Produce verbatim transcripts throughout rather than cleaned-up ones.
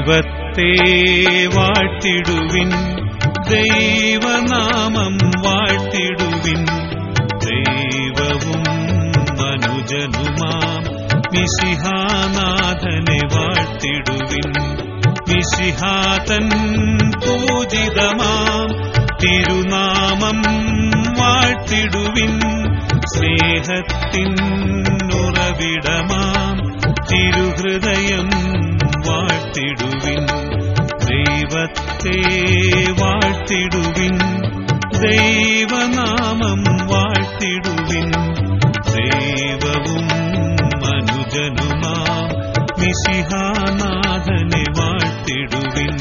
ദൈവത്തെ വാഴ്ത്തിടുവിൻ, ദൈവനാമം വാഴ്ത്തിടുവിൻ. ദൈവവും മനുജനുമാം മിശിഹാനാഥനെ വാഴ്ത്തിടുവിൻ. മിശിഹാതൻ പൂജിതമാം തിരുനാമം വാഴ്ത്തിടുവിൻ. സ്നേഹത്തിൻ ഉറവിടമാം തിരുഹൃദയം വാഴ്ത്തിടുവിൻ. ദൈവത്തെ വാഴ്ത്തിടുവിൻ, ദൈവനാമം വാഴ്ത്തിടുവിൻ. ദൈവവും മനുജനുമാം മിശിഹാനാഥനെ വാഴ്ത്തിടുവിൻ.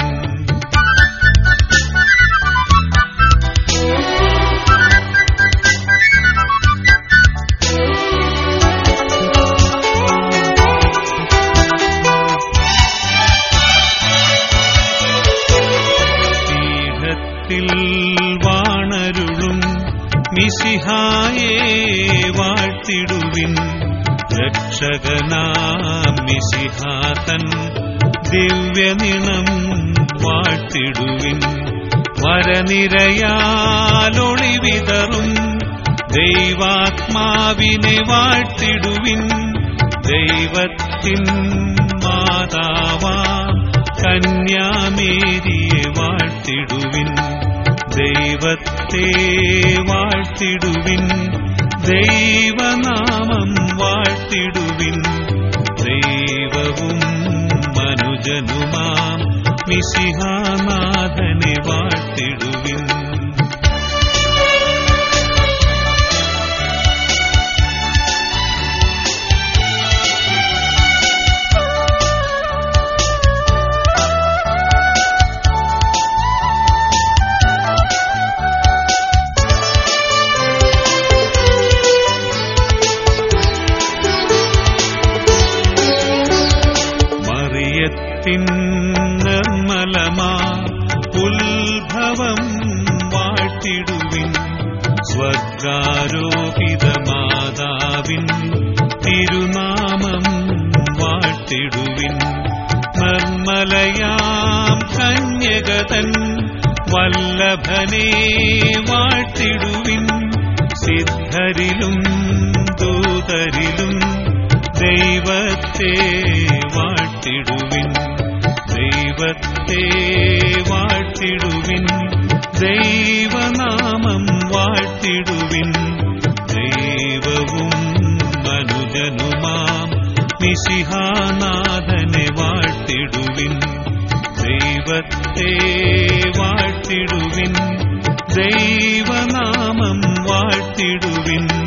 വാണരുളും മിശിഹായെ വാഴ്ത്തിടുവിൻ. രക്ഷകനാം മിശിഹാതൻ ദിവ്യനിണം വാഴ്ത്തിടുവിൻ. വരനിരയാലൊളിവിതറും ദൈവാത്മാവിനെ വാഴ്ത്തിടുവിൻ. ദൈവത്തിൻ മാതാവാം കന്യാമേരിയെ വാഴ്ത്തിടുവിൻ. ദൈവത്തെ വാഴ്ത്തിടുവിൻ, ദൈവനാമം വാഴ്ത്തിടുവിൻ. ദൈവവും മനുജനുമാം മിശിഹാനാഥനെ വാഴ്ത്തിടുവിൻ. നിർമ്മലമാ ഉത്ഭവം വാഴ്ത്തിടുവിൻ. സ്വർഗാരോപിതമാതാവിൻ തിരുനാമം വാഴ്ത്തിടുവിൻ. നിർമ്മലയാം കന്യകതൻ വല്ലഭനെ വാഴ്ത്തിടുവിൻ. സിദ്ധരിലും ദൂതരിലും ദൈവത്തെ വാഴ്ത്തിടുവിൻ. ദൈവത്തെ വാഴ്ത്തിടുവിൻ, ദൈവനാമം വാഴ്ത്തിടുവിൻ. ദൈവവും മനുജനുമാം മിശിഹാനാഥനെ വാഴ്ത്തിടുവിൻ. ദൈവത്തെ വാഴ്ത്തിടുവിൻ, ദൈവനാമം വാഴ്ത്തിടുവിൻ.